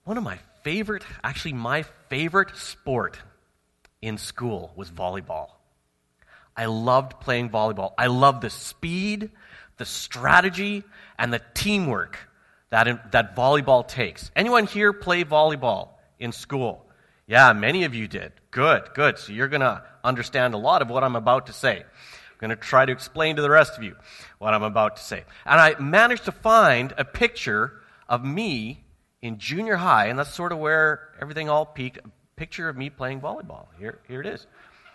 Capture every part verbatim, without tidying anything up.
one of my favorite, actually my favorite sport in school was volleyball. I loved playing volleyball. I loved the speed, the strategy, and the teamwork that that volleyball takes. Anyone here play volleyball in school? Yeah, many of you did. Good, good. So you're going to understand a lot of what I'm about to say. I'm going to try to explain to the rest of you what I'm about to say. And I managed to find a picture of me in junior high, and that's sort of where everything all peaked. A picture of me playing volleyball. Here, here it is.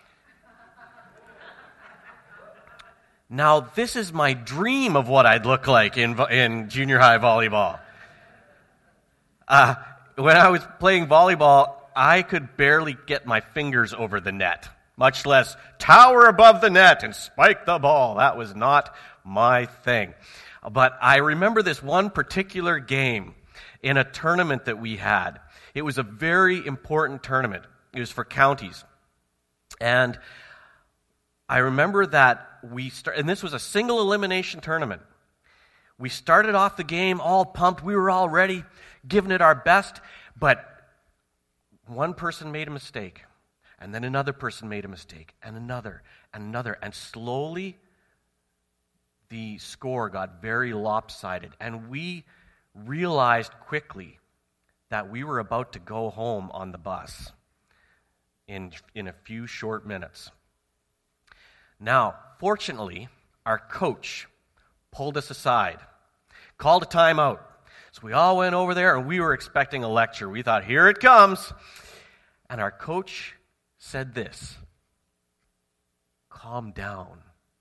Now, this is my dream of what I'd look like in in junior high volleyball. Uh, when I was playing volleyball, I could barely get my fingers over the net, much less tower above the net and spike the ball. That was not my thing. But I remember this one particular game in a tournament that we had. It was a very important tournament. It was for counties. And I remember that we start, and this was a single elimination tournament. We started off the game all pumped. We were all ready, giving it our best, but one person made a mistake, and then another person made a mistake, and another, and another, and slowly the score got very lopsided, and we realized quickly that we were about to go home on the bus in, in a few short minutes. Now, fortunately, our coach pulled us aside, called a timeout. So we all went over there, and we were expecting a lecture. We thought, here it comes. And our coach said this: calm down.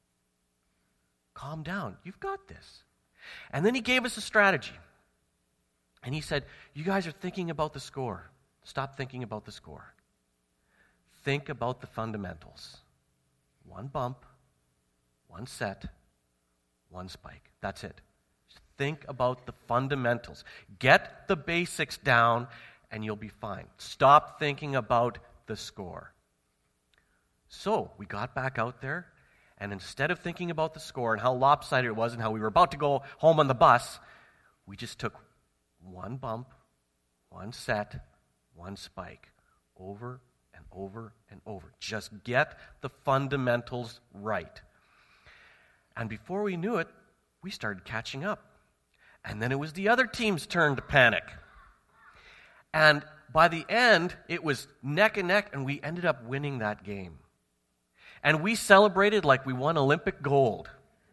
Calm down. You've got this. And then he gave us a strategy. And he said, you guys are thinking about the score. Stop thinking about the score. Think about the fundamentals. One bump, one set, one spike. That's it. Just think about the fundamentals. Get the basics down, and you'll be fine. Stop thinking about the score. So we got back out there, and instead of thinking about the score and how lopsided it was and how we were about to go home on the bus, we just took one bump, one set, one spike, over and over and over. Just get the fundamentals right. And before we knew it, we started catching up. And then it was the other team's turn to panic. And by the end, it was neck and neck, and we ended up winning that game. And we celebrated like we won Olympic gold.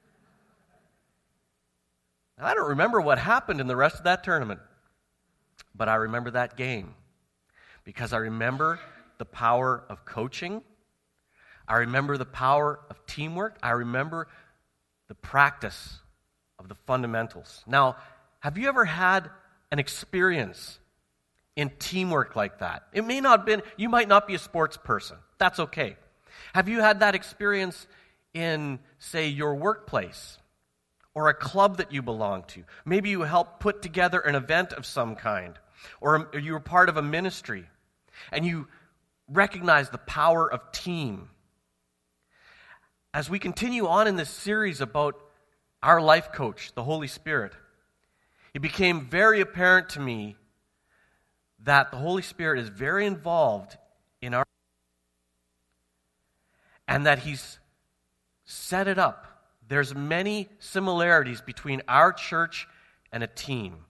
I don't remember what happened in the rest of that tournament, but I remember that game because I remember the power of coaching. I remember the power of teamwork. I remember the practice of the fundamentals. Now, have you ever had an experience in teamwork like that? It may not have been, you might not be a sports person. That's okay. Have you had that experience in, say, your workplace or a club that you belong to? Maybe you helped put together an event of some kind, or you were part of a ministry, and you recognize the power of team. As we continue on in this series about our life coach, the Holy Spirit, it became very apparent to me that the Holy Spirit is very involved in our and that He's set it up. There's many similarities between our church and a team.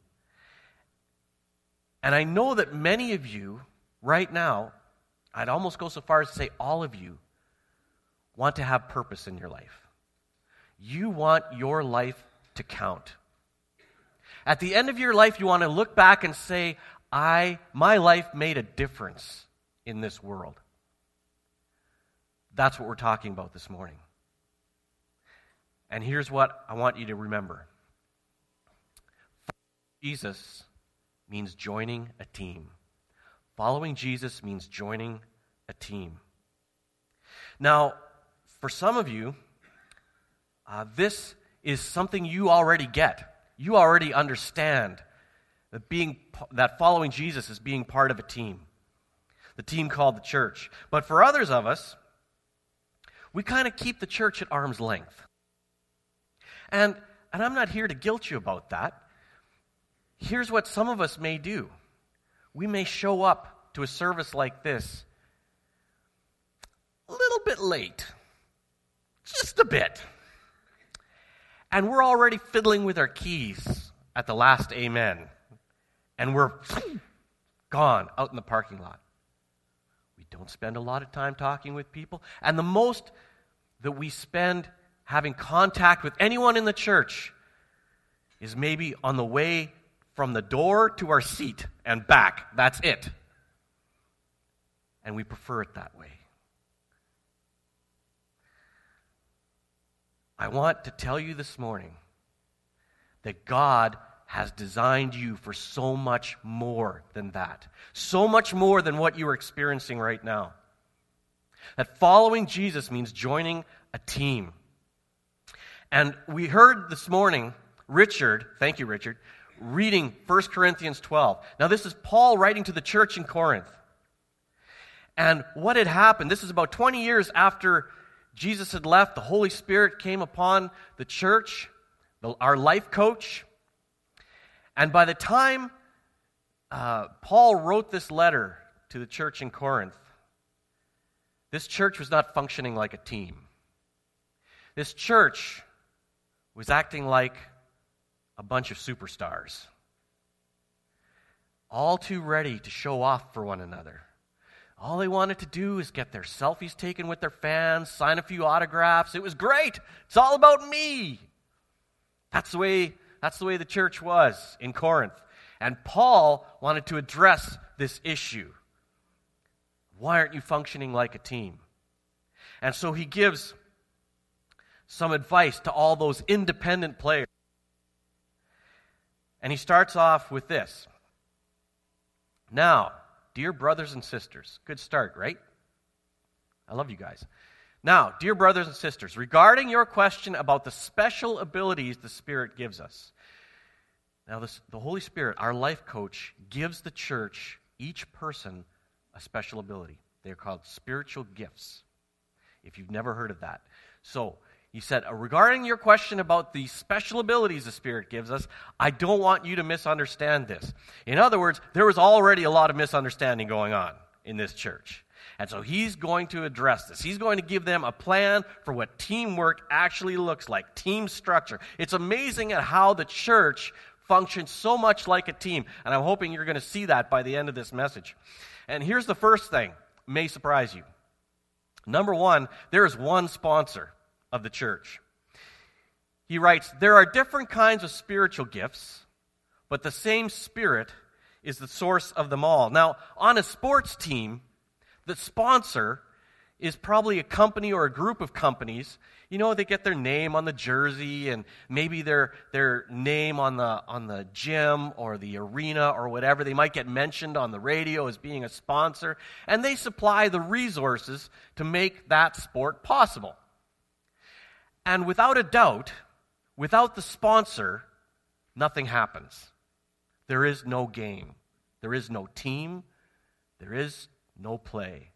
And I know that many of you right now, I'd almost go so far as to say all of you, want to have purpose in your life. You want your life to count. At the end of your life, you want to look back and say, I, my life made a difference in this world. That's what we're talking about this morning. And here's what I want you to remember. Jesus means joining a team. Following Jesus means joining a team. Now, for some of you, uh, this is something you already get. You already understand that being that following Jesus is being part of a team, the team called the church. But for others of us, we kind of keep the church at arm's length. And, and I'm not here to guilt you about that. Here's what some of us may do. we may show up to a service like this a little bit late. Just a bit. And we're already fiddling with our keys at the last amen. And we're gone out in the parking lot. We don't spend a lot of time talking with people. And the most that we spend having contact with anyone in the church is maybe on the way from the door to our seat and back. That's it. And we prefer it that way. I want to tell you this morning that God has designed you for so much more than that. So much more than what you are experiencing right now. That following Jesus means joining a team. And we heard this morning Richard, thank you Richard, reading First Corinthians twelve. Now this is Paul writing to the church in Corinth. And what had happened, this is about twenty years after Jesus had left, the Holy Spirit came upon the church, the, our life coach. And by the time uh, Paul wrote this letter to the church in Corinth, this church was not functioning like a team. This church was acting like a bunch of superstars, all too ready to show off for one another. All they wanted to do is get their selfies taken with their fans, sign a few autographs. It was great. It's all about me. That's the way, that's the way the church was in Corinth. And Paul wanted to address this issue. Why aren't you functioning like a team? And so he gives some advice to all those independent players. And he starts off with this. Now, dear brothers and sisters, good start, right? I love you guys. Now, dear brothers and sisters, regarding your question about the special abilities the Spirit gives us. Now, this, the Holy Spirit, our life coach, gives the church, each person, a special ability. They're called spiritual gifts, if you've never heard of that. So, he said, regarding your question about the special abilities the Spirit gives us, I don't want you to misunderstand this. In other words, there was already a lot of misunderstanding going on in this church. And so he's going to address this. He's going to give them a plan for what teamwork actually looks like, team structure. It's amazing at how the church functions so much like a team. And I'm hoping you're going to see that by the end of this message. And here's the first thing, may surprise you. Number one, there is one sponsor of the church. He writes, there are different kinds of spiritual gifts, but the same Spirit is the source of them all. Now, on a sports team, the sponsor is probably a company or a group of companies. You know, they get their name on the jersey and maybe their their name on the on the gym or the arena or whatever. They might get mentioned on the radio as being a sponsor, and they supply the resources to make that sport possible. And without a doubt, without the sponsor, nothing happens. There is no game. There is no team. There is no play.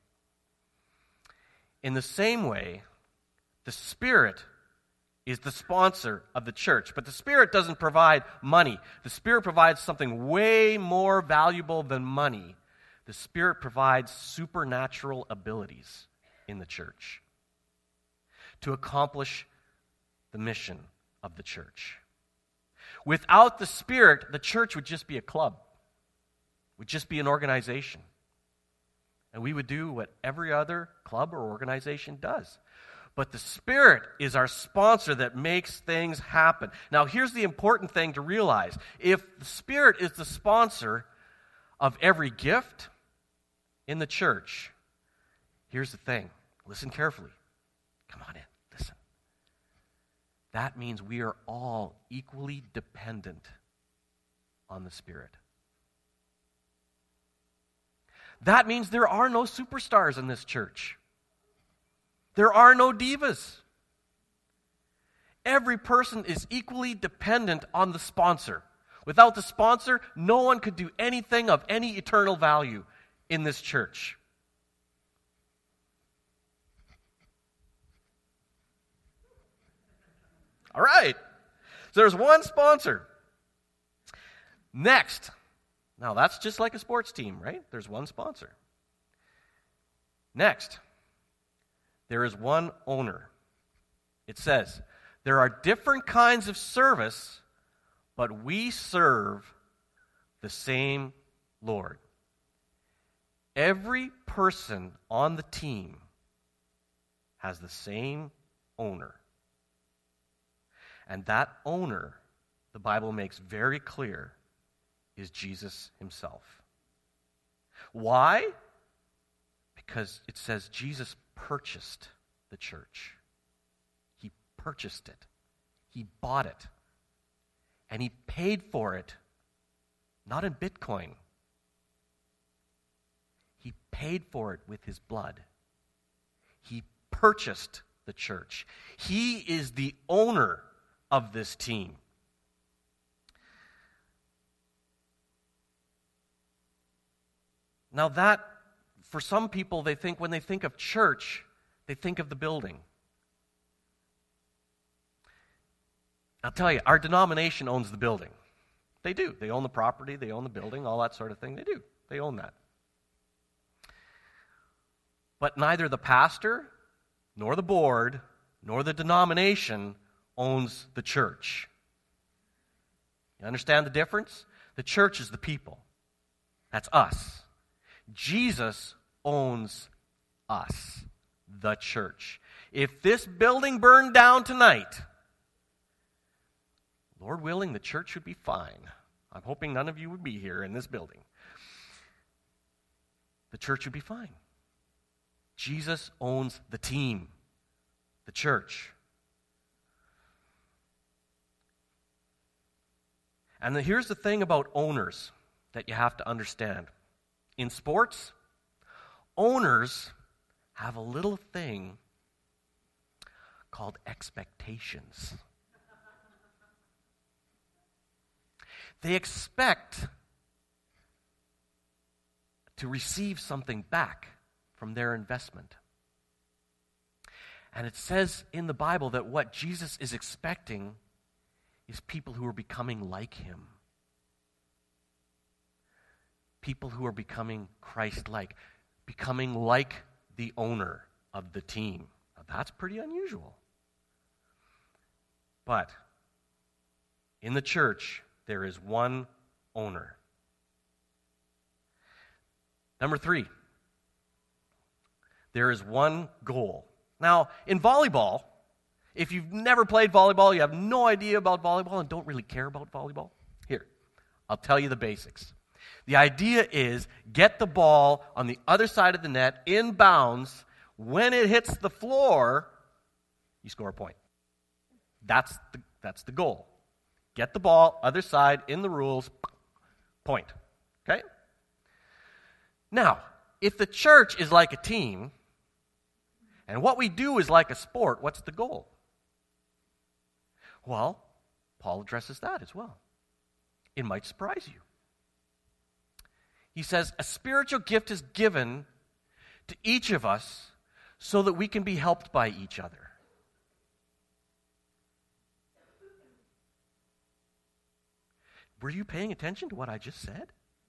In the same way, the Spirit is the sponsor of the church. But the Spirit doesn't provide money. The Spirit provides something way more valuable than money. The Spirit provides supernatural abilities in the church to accomplish the mission of the church. Without the Spirit, the church would just be a club, would just be an organization. And we would do what every other club or organization does. But the Spirit is our sponsor that makes things happen. Now, here's the important thing to realize. If the Spirit is the sponsor of every gift in the church, here's the thing. Listen carefully. Come on in. Listen. That means we are all equally dependent on the Spirit. That means there are no superstars in this church. There are no divas. Every person is equally dependent on the sponsor. Without the sponsor, no one could do anything of any eternal value in this church. All right. So there's one sponsor. Next, Now, that's just like a sports team, right? There's one sponsor. Next, there is one owner. It says, there are different kinds of service, but we serve the same Lord. Every person on the team has the same owner. And that owner, the Bible makes very clear, is Jesus himself. Why? Because it says Jesus purchased the church. He purchased it. He bought it. And he paid for it, not in Bitcoin. He paid for it with his blood. He purchased the church. He is the owner of this team. Now that, for some people, they think when they think of church, they think of the building. I'll tell you, our denomination owns the building. They do. They own the property, they own the building, all that sort of thing. They do. They own that. But neither the pastor, nor the board, nor the denomination owns the church. You understand the difference? The church is the people. That's us. Jesus owns us, the church. If this building burned down tonight, Lord willing, the church would be fine. I'm hoping none of you would be here in this building. The church would be fine. Jesus owns the team, the church. And then here's the thing about owners that you have to understand. In sports, owners have a little thing called expectations. They expect to receive something back from their investment. And it says in the Bible that what Jesus is expecting is people who are becoming like him. People who are becoming Christ-like, becoming like the owner of the team. Now, that's pretty unusual. But in the church, there is one owner. Number three, there is one goal. Now, in volleyball, if you've never played volleyball, you have no idea about volleyball and don't really care about volleyball, here, I'll tell you the basics. The idea is get the ball on the other side of the net, in bounds. When it hits the floor, you score a point. That's the, that's the goal. Get the ball, other side, in the rules, point. Okay? Now, if the church is like a team, and what we do is like a sport, what's the goal? Well, Paul addresses that as well. It might surprise you. He says, a spiritual gift is given to each of us so that we can be helped by each other. Were you paying attention to what I just said?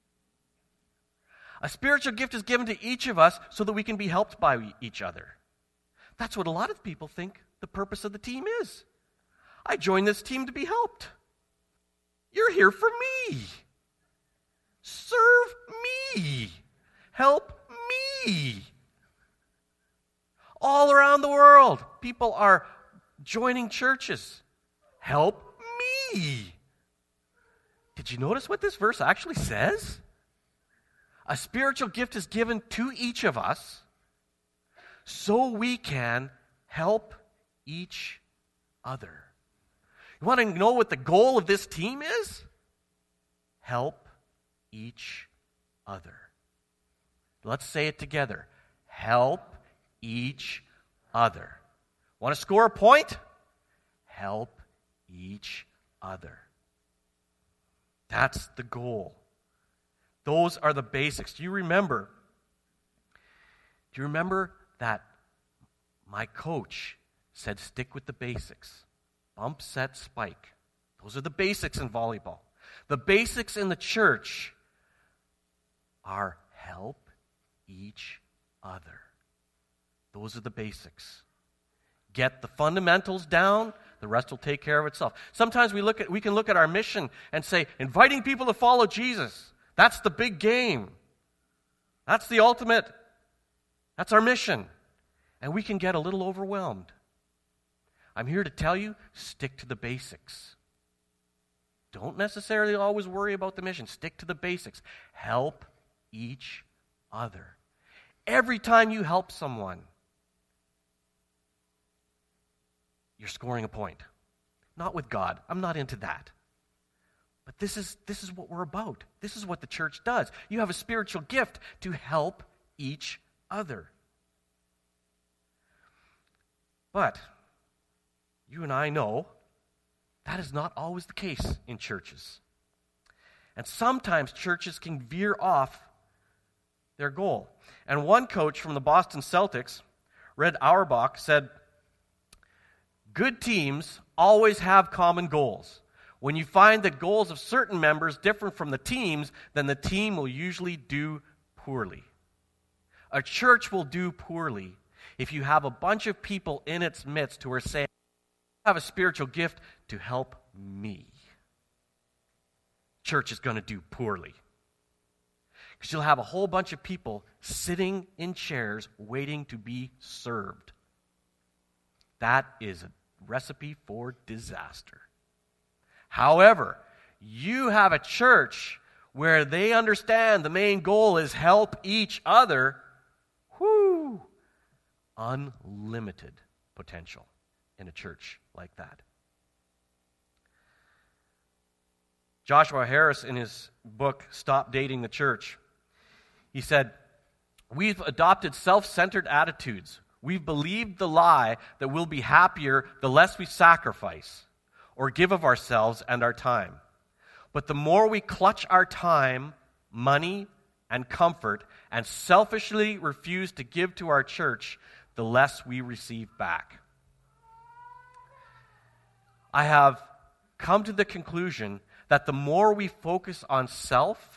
A spiritual gift is given to each of us so that we can be helped by each other. That's what a lot of people think the purpose of the team is. I joined this team to be helped. You're here for me. Serve me. Help me. All around the world, people are joining churches. Help me. Did you notice what this verse actually says? A spiritual gift is given to each of us so we can help each other. You want to know what the goal of this team is? Help each other. Let's say it together. Help each other. Want to score a point? Help each other. That's the goal. Those are the basics. Do you remember? Do you remember that my coach said stick with the basics? Bump, set, spike. Those are the basics in volleyball. The basics in the church are help each other. Those are the basics. Get the fundamentals down, the rest will take care of itself. Sometimes we look at we can look at our mission and say, inviting people to follow Jesus, that's the big game. That's the ultimate. That's our mission. And we can get a little overwhelmed. I'm here to tell you, stick to the basics. Don't necessarily always worry about the mission. Stick to the basics. Help each other. Every time you help someone, you're scoring a point. Not with God. I'm not into that. But this is this is what we're about. This is what the church does. You have a spiritual gift to help each other. But you and I know that is not always the case in churches. And sometimes churches can veer off their goal. And one coach from the Boston Celtics, Red Auerbach, said, good teams always have common goals. When you find that goals of certain members differ from the team's, then the team will usually do poorly. A church will do poorly if you have a bunch of people in its midst who are saying, I have a spiritual gift to help me. Church is going to do poorly. Because you'll have a whole bunch of people sitting in chairs waiting to be served. That is a recipe for disaster. However, you have a church where they understand the main goal is help each other. Whoo! Unlimited potential in a church like that. Joshua Harris, in his book, Stop Dating the Church, he said, we've adopted self-centered attitudes. We've believed the lie that we'll be happier the less we sacrifice or give of ourselves and our time. But the more we clutch our time, money, and comfort and selfishly refuse to give to our church, the less we receive back. I have come to the conclusion that the more we focus on self,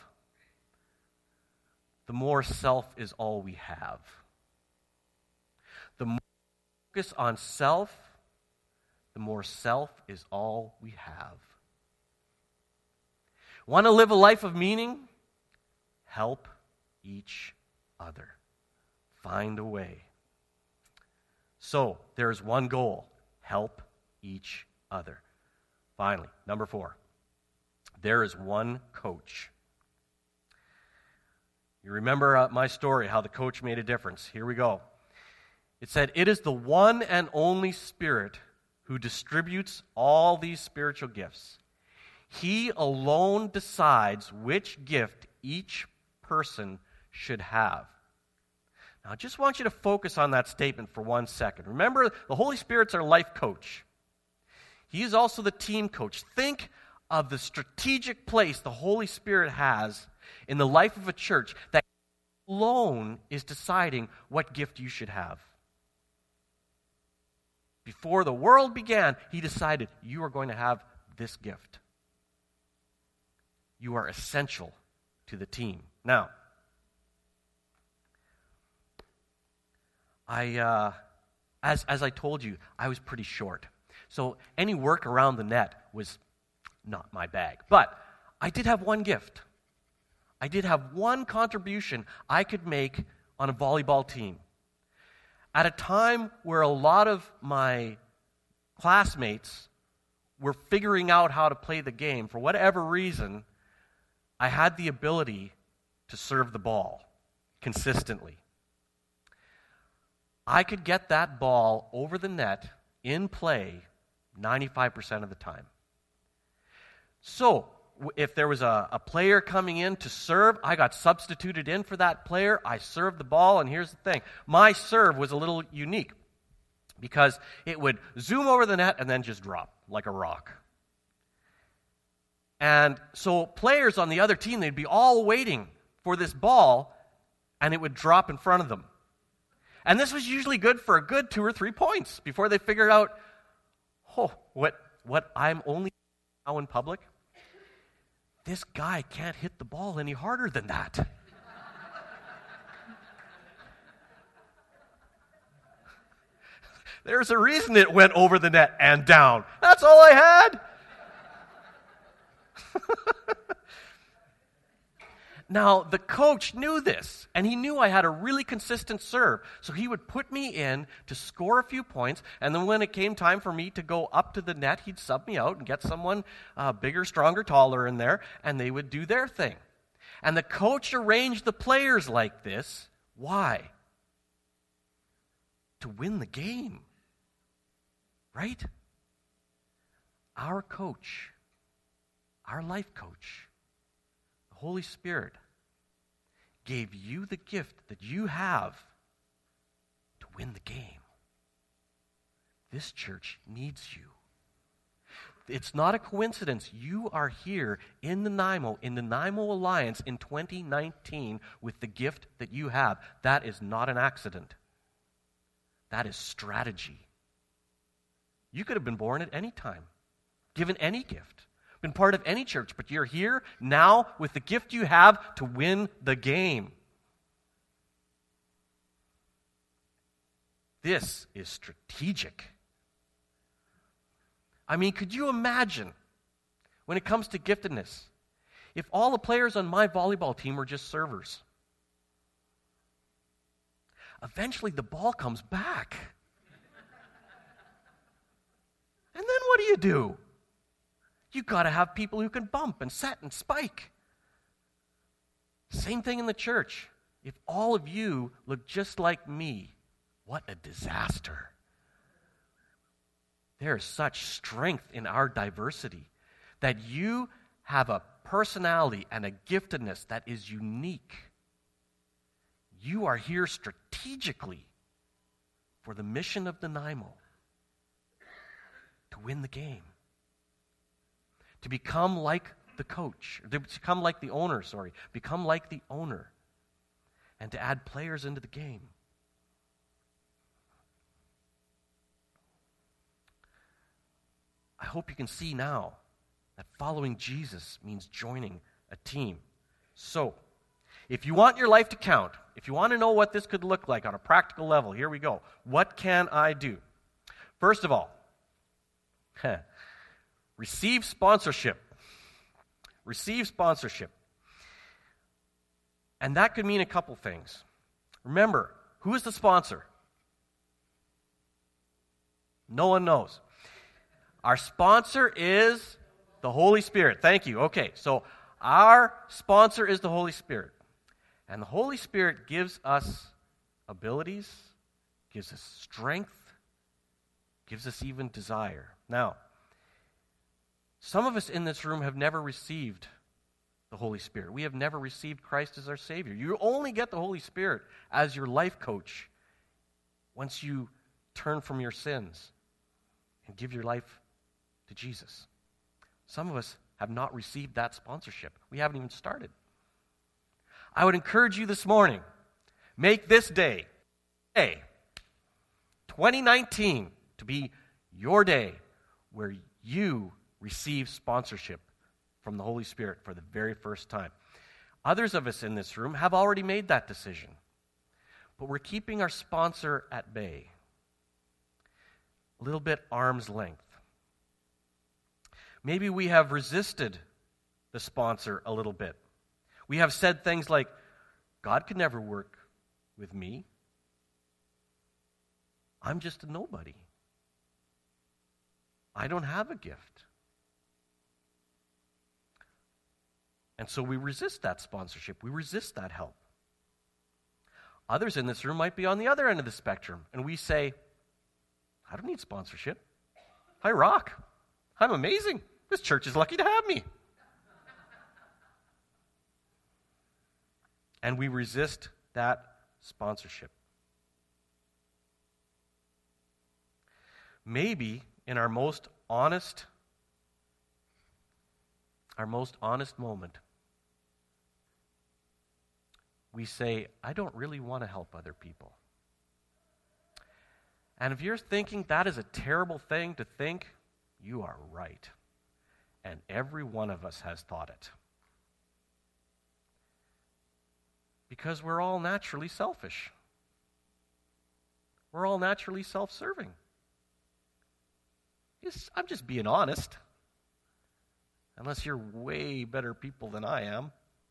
the more self is all we have. The more we focus on self, the more self is all we have. Want to live a life of meaning? Help each other. Find a way. So, there's one goal. Help each other. Finally, number four. There is one coach. You remember uh, my story, how the coach made a difference. Here we go. It said, it is the one and only Spirit who distributes all these spiritual gifts. He alone decides which gift each person should have. Now, I just want you to focus on that statement for one second. Remember, the Holy Spirit's our life coach. He is also the team coach. Think of the strategic place the Holy Spirit has in the life of a church that alone is deciding what gift you should have. Before the world began, He decided you are going to have this gift. You are essential to the team. Now, I, uh, as as I told you, I was pretty short. So any work around the net was not my bag. But I did have one gift. I did have one contribution I could make on a volleyball team. At a time where a lot of my classmates were figuring out how to play the game, for whatever reason, I had the ability to serve the ball consistently. I could get that ball over the net in play ninety-five percent of the time. So, if there was a, a player coming in to serve, I got substituted in for that player. I served the ball, and here's the thing. My serve was a little unique because it would zoom over the net and then just drop like a rock. And so players on the other team, they'd be all waiting for this ball, and it would drop in front of them. And this was usually good for a good two or three points before they figured out, oh, what, what I'm only now in public? This guy can't hit the ball any harder than that. There's a reason it went over the net and down. That's all I had. Now, the coach knew this, and he knew I had a really consistent serve. So he would put me in to score a few points, and then when it came time for me to go up to the net, he'd sub me out and get someone uh, bigger, stronger, taller in there, and they would do their thing. And the coach arranged the players like this. Why? To win the game. Right? Our coach, our life coach, Holy Spirit gave you the gift that you have to win the game. This church needs you. It's not a coincidence. You are here in Nanaimo, in the Nanaimo Alliance in twenty nineteen with the gift that you have. That is not an accident. That is strategy. You could have been born at any time, given any gift. Been part of any church, but you're here now with the gift you have to win the game. This is strategic. I mean, could you imagine when it comes to giftedness, if all the players on my volleyball team were just servers? Eventually the ball comes back. And then what do you do? You've got to have people who can bump and set and spike. Same thing in the church. If all of you look just like me, what a disaster. There is such strength in our diversity that you have a personality and a giftedness that is unique. You are here strategically for the mission of Nanaimo to win the game. To become like the coach, to become like the owner, sorry, become like the owner, and to add players into the game. I hope you can see now that following Jesus means joining a team. So, if you want your life to count, if you want to know what this could look like on a practical level, here we go. What can I do? First of all, receive sponsorship. Receive sponsorship. And that could mean a couple things. Remember, who is the sponsor? No one knows. Our sponsor is the Holy Spirit. Thank you. Okay, so our sponsor is the Holy Spirit. And the Holy Spirit gives us abilities, gives us strength, gives us even desire. Now, some of us in this room have never received the Holy Spirit. We have never received Christ as our Savior. You only get the Holy Spirit as your life coach once you turn from your sins and give your life to Jesus. Some of us have not received that sponsorship. We haven't even started. I would encourage you this morning, make this day, day, twenty nineteen, to be your day where you receive sponsorship from the Holy Spirit for the very first time. Others of us in this room have already made that decision, but we're keeping our sponsor at bay, a little bit arm's length. Maybe we have resisted the sponsor a little bit. We have said things like, God could never work with me. I'm just a nobody. I don't have a gift. And so we resist that sponsorship. We resist that help. Others in this room might be on the other end of the spectrum, and we say, I don't need sponsorship. I rock. I'm amazing. This church is lucky to have me. And we resist that sponsorship. Maybe in our most honest, our most honest moment, we say, I don't really want to help other people. And if you're thinking that is a terrible thing to think, you are right. And every one of us has thought it. Because we're all naturally selfish. We're all naturally self-serving. Just, I'm just being honest. Unless you're way better people than I am.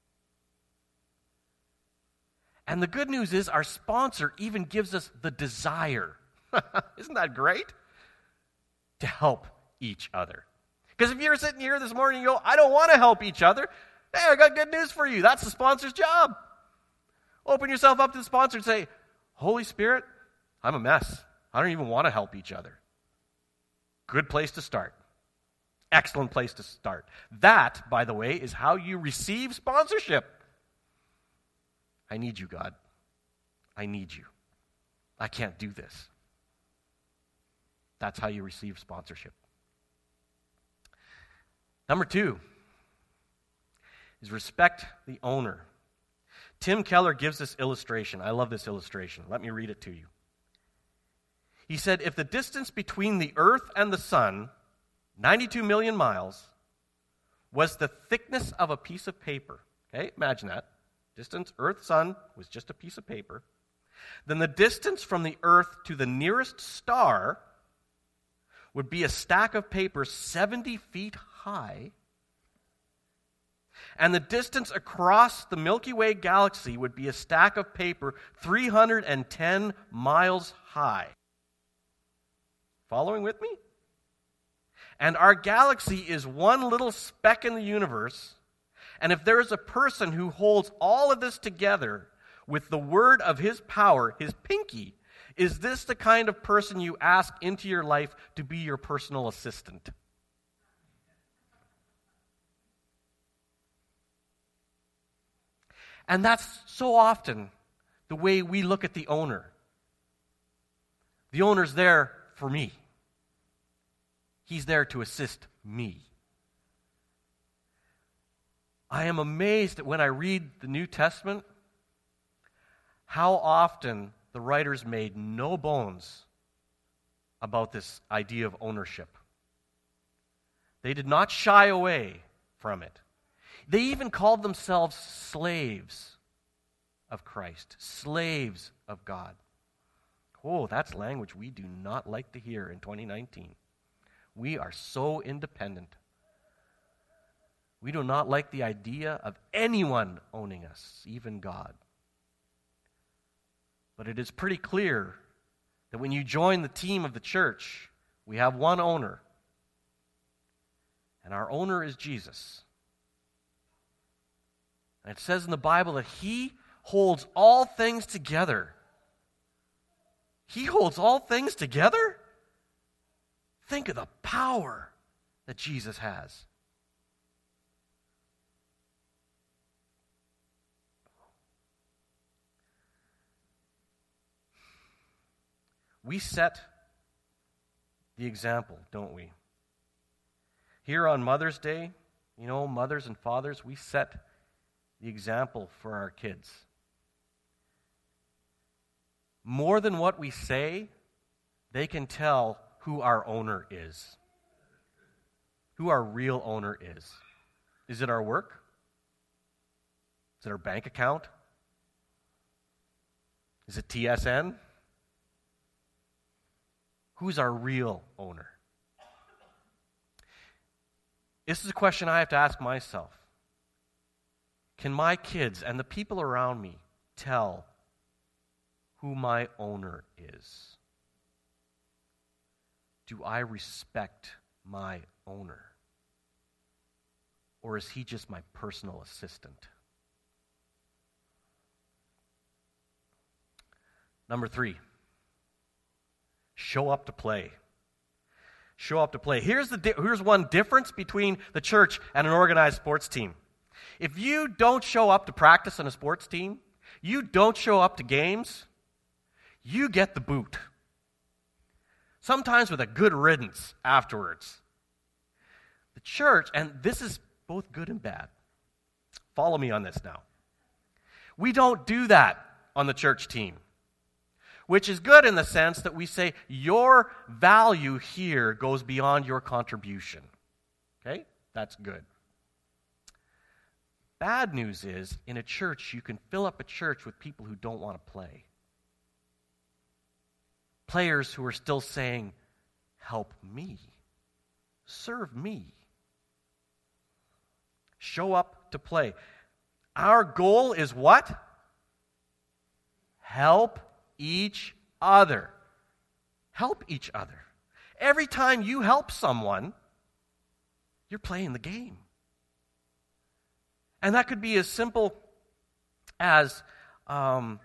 And the good news is our sponsor even gives us the desire. Isn't that great? To help each other. Because if you're sitting here this morning and you go, I don't want to help each other, hey, I got good news for you. That's the sponsor's job. Open yourself up to the sponsor and say, Holy Spirit, I'm a mess. I don't even want to help each other. Good place to start. Excellent place to start. That, by the way, is how you receive sponsorship. I need you, God. I need you. I can't do this. That's how you receive sponsorship. Number two is respect the owner. Tim Keller gives this illustration. I love this illustration. Let me read it to you. He said, if the distance between the earth and the sun, ninety-two million miles, was the thickness of a piece of paper, okay, imagine that. Distance, earth, sun, was just a piece of paper. Then the distance from the earth to the nearest star would be a stack of paper seventy feet high. And the distance across the Milky Way galaxy would be a stack of paper three hundred ten miles high. Following with me? And our galaxy is one little speck in the universe. And if there is a person who holds all of this together with the word of his power, his pinky, is this the kind of person you ask into your life to be your personal assistant? And that's so often the way we look at the owner. The owner's there for me. He's there to assist me. I am amazed that when I read the New Testament, how often the writers made no bones about this idea of ownership. They did not shy away from it. They even called themselves slaves of Christ, slaves of God. Oh, that's language we do not like to hear in twenty nineteen. We are so independent. We do not like the idea of anyone owning us, even God. But it is pretty clear that when you join the team of the church, we have one owner. And our owner is Jesus. And it says in the Bible that He holds all things together. He holds all things together? Think of the power that Jesus has. We set the example, don't we? Here on Mother's Day, you know, mothers and fathers, we set the example for our kids. More than what we say, they can tell who our owner is. Who our real owner is. Is it our work? Is it our bank account? Is it T S N? Who's our real owner? This is a question I have to ask myself. Can my kids and the people around me tell who my owner is? Do I respect my owner? Or is he just my personal assistant? Number three, show up to play. Show up to play. Here's the di- here's one difference between the church and an organized sports team. If you don't show up to practice on a sports team, you don't show up to games, you get the boot. Sometimes with a good riddance afterwards. The church, and this is both good and bad. Follow me on this now. We don't do that on the church team. Which is good in the sense that we say, your value here goes beyond your contribution. Okay? That's good. Bad news is, in a church, you can fill up a church with people who don't want to play. Players who are still saying, help me. serve me. Show up to play. Our goal is what? Help each other. Help each other. Every time you help someone, you're playing the game. And that could be as simple as um,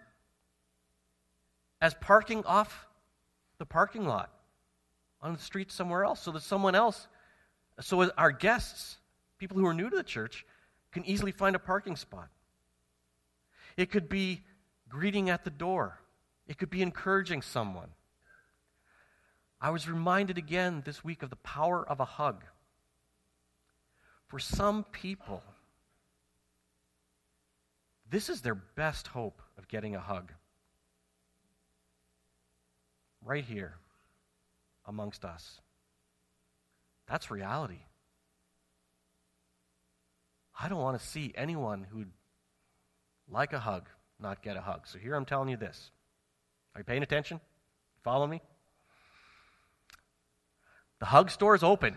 as parking off the parking lot on the street somewhere else so that someone else, so our guests, people who are new to the church, can easily find a parking spot. It could be greeting at the door. It could be encouraging someone. I was reminded again this week of the power of a hug. For some people, this is their best hope of getting a hug. Right here, amongst us. That's reality. I don't want to see anyone who'd like a hug not get a hug. So here I'm telling you this. Are you paying attention? Follow me? The hug store is open.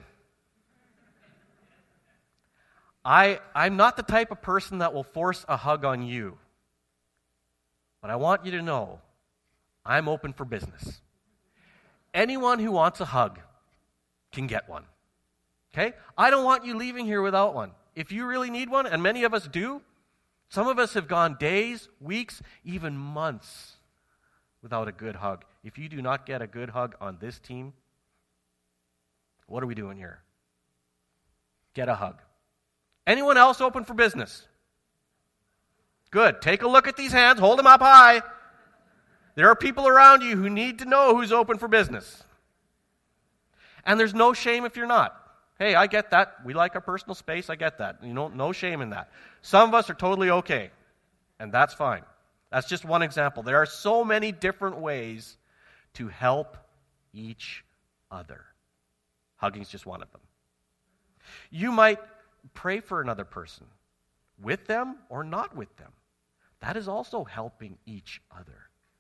I, I'm not the type of person that will force a hug on you. But I want you to know, I'm open for business. Anyone who wants a hug can get one. Okay? I don't want you leaving here without one. If you really need one, and many of us do, some of us have gone days, weeks, even months without a good hug. If you do not get a good hug on this team, what are we doing here? Get a hug. Anyone else open for business? Good. Take a look at these hands. Hold them up high. There are people around you who need to know who's open for business. And there's no shame if you're not. Hey, I get that. We like our personal space. I get that. You know, no shame in that. Some of us are totally okay, and that's fine. That's just one example. There are so many different ways to help each other. Hugging is just one of them. You might pray for another person, with them or not with them. That is also helping each other.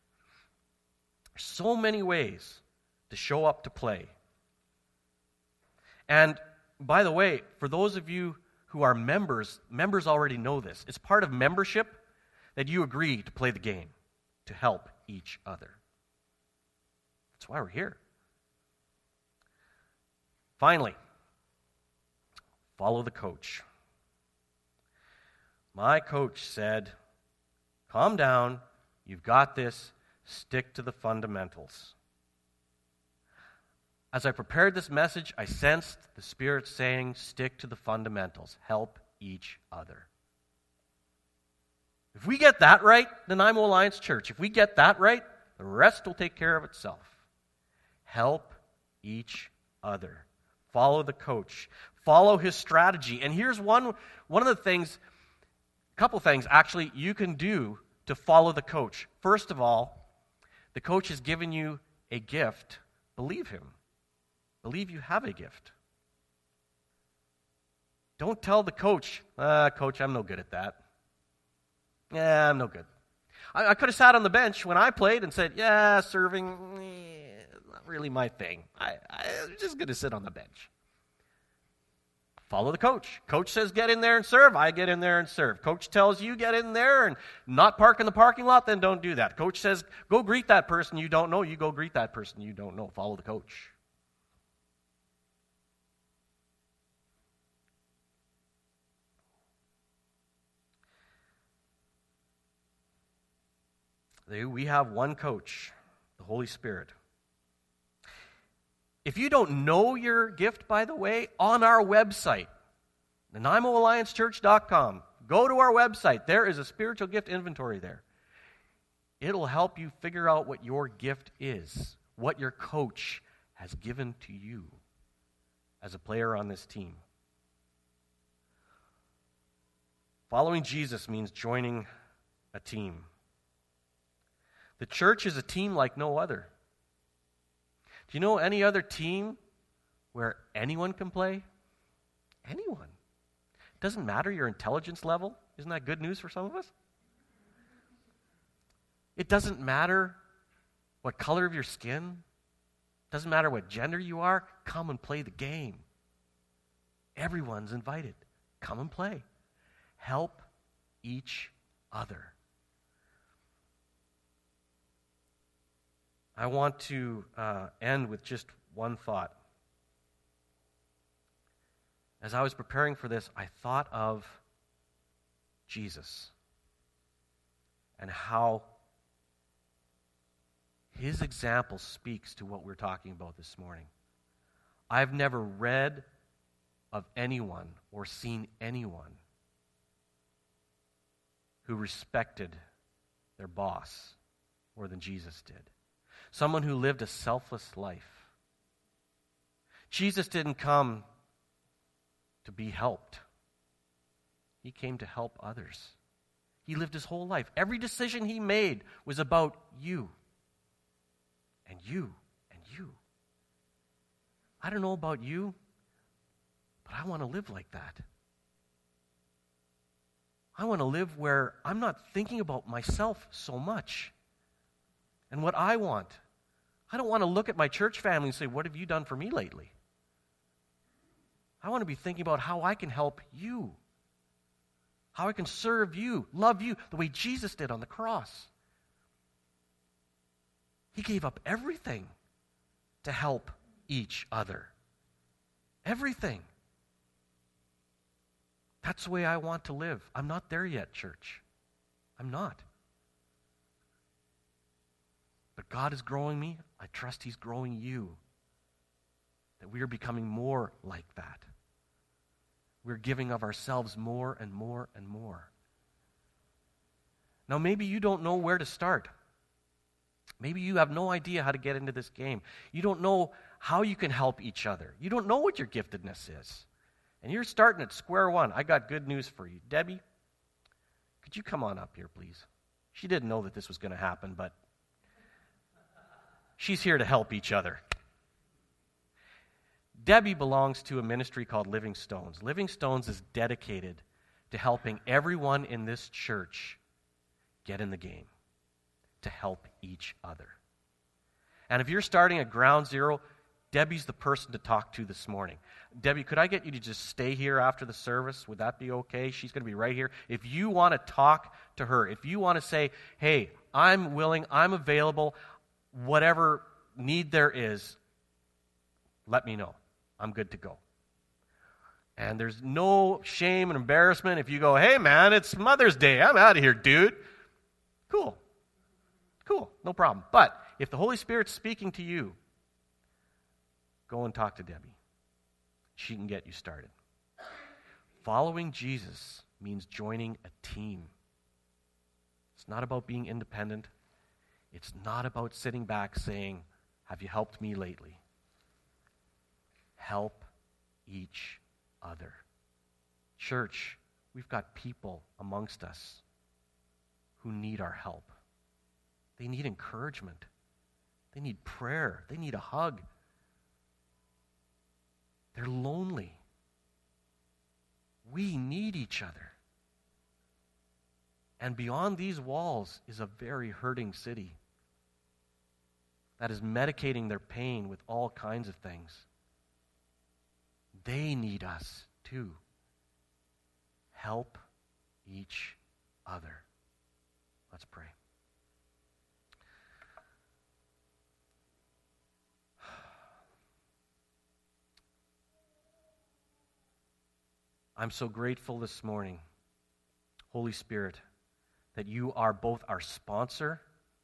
So many ways to show up to play. And by the way, for those of you who are members, members already know this. It's part of membership that you agree to play the game, to help each other. That's why we're here. Finally, follow the coach. My coach said, calm down, you've got this, stick to the fundamentals. As I prepared this message, I sensed the Spirit saying, stick to the fundamentals, help each other. If we get that right, then I'm Alliance Church. If we get that right, the rest will take care of itself. Help each other. Follow the coach. Follow his strategy. And here's one, one of the things, a couple things actually you can do to follow the coach. First of all, the coach has given you a gift. Believe him. Believe you have a gift. Don't tell the coach, ah, coach, I'm no good at that. Yeah, I'm no good. I, I could have sat on the bench when I played and said, yeah, serving, eh, not really my thing. I, I, I'm just going to sit on the bench. Follow the coach. Coach says get in there and serve. I get in there and serve. Coach tells you get in there and not park in the parking lot, then don't do that. Coach says go greet that person you don't know. You go greet that person you don't know. Follow the coach. We have one coach, the Holy Spirit. If you don't know your gift, by the way, on our website, nanaimo alliance church dot com, go to our website. There is a spiritual gift inventory there. It'll help you figure out what your gift is, what your coach has given to you as a player on this team. Following Jesus means joining a team. The church is a team like no other. Do you know any other team where anyone can play? Anyone. It doesn't matter your intelligence level. Isn't that good news for some of us? It doesn't matter what color of your skin. It doesn't matter what gender you are. Come and play the game. Everyone's invited. Come and play. Help each other. I want to uh, end with just one thought. As I was preparing for this, I thought of Jesus and how his example speaks to what we're talking about this morning. I've never read of anyone or seen anyone who respected their boss more than Jesus did. Someone who lived a selfless life. Jesus didn't come to be helped. He came to help others. He lived his whole life. Every decision he made was about you. And you. And you. I don't know about you, but I want to live like that. I want to live where I'm not thinking about myself so much and what I want. I don't want to look at my church family and say, what have you done for me lately? I want to be thinking about how I can help you, how I can serve you, love you, the way Jesus did on the cross. He gave up everything to help each other. Everything. That's the way I want to live. I'm not there yet, church. I'm not. But God is growing me. I trust he's growing you. That we are becoming more like that. We're giving of ourselves more and more and more. Now, maybe you don't know where to start. Maybe you have no idea how to get into this game. You don't know how you can help each other. You don't know what your giftedness is. And you're starting at square one. I got good news for you. Debbie, could you come on up here, please? She didn't know that this was going to happen, but she's here to help each other. Debbie belongs to a ministry called Living Stones. Living Stones is dedicated to helping everyone in this church get in the game, to help each other. And if you're starting at ground zero, Debbie's the person to talk to this morning. Debbie, could I get you to just stay here after the service? Would that be okay? She's going to be right here. If you want to talk to her, if you want to say, hey, I'm willing, I'm available, whatever need there is, let me know. I'm good to go. And there's no shame and embarrassment if you go, hey, man, it's Mother's Day. I'm out of here, dude. Cool. Cool. No problem. But if the Holy Spirit's speaking to you, go and talk to Debbie. She can get you started. Following Jesus means joining a team. It's not about being independent. It's not about sitting back saying, have you helped me lately? Help each other. Church, we've got people amongst us who need our help. They need encouragement. They need prayer. They need a hug. They're lonely. We need each other. And beyond these walls is a very hurting city that is medicating their pain with all kinds of things. They need us too. Help each other. Let's pray. I'm so grateful this morning, Holy Spirit, that you are both our sponsor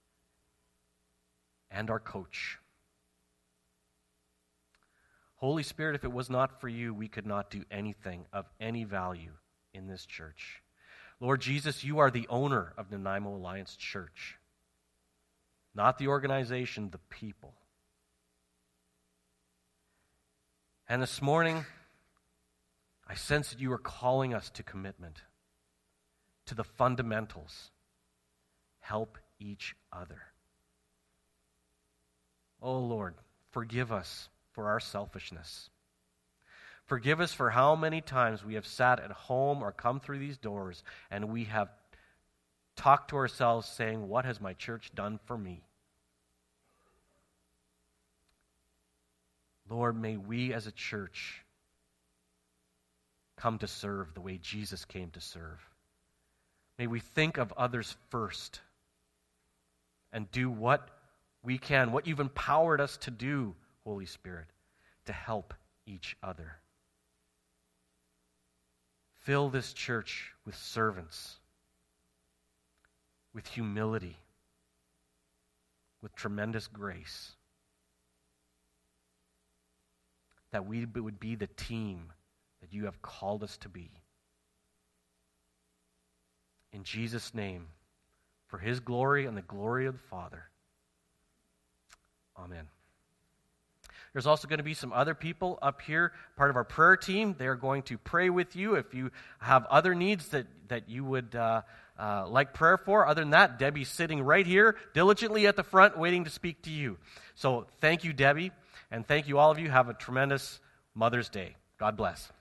and our coach. Holy Spirit, if it was not for you, we could not do anything of any value in this church. Lord Jesus, you are the owner of Nanaimo Alliance Church, not the organization, the people. And this morning, I sense that you are calling us to commitment, to the fundamentals. Help each other. Oh Lord, forgive us for our selfishness. Forgive us for how many times we have sat at home or come through these doors and we have talked to ourselves saying, what has my church done for me? Lord, may we as a church come to serve the way Jesus came to serve. May we think of others first and do what we can, what you've empowered us to do, Holy Spirit, to help each other. Fill this church with servants, with humility, with tremendous grace, that we would be the team that you have called us to be. In Jesus' name, for his glory and the glory of the Father. Amen. There's also going to be some other people up here, part of our prayer team. They're going to pray with you if you have other needs that, that you would uh, uh, like prayer for. Other than that, Debbie's sitting right here, diligently at the front, waiting to speak to you. So thank you, Debbie, and thank you, all of you. Have a tremendous Mother's Day. God bless.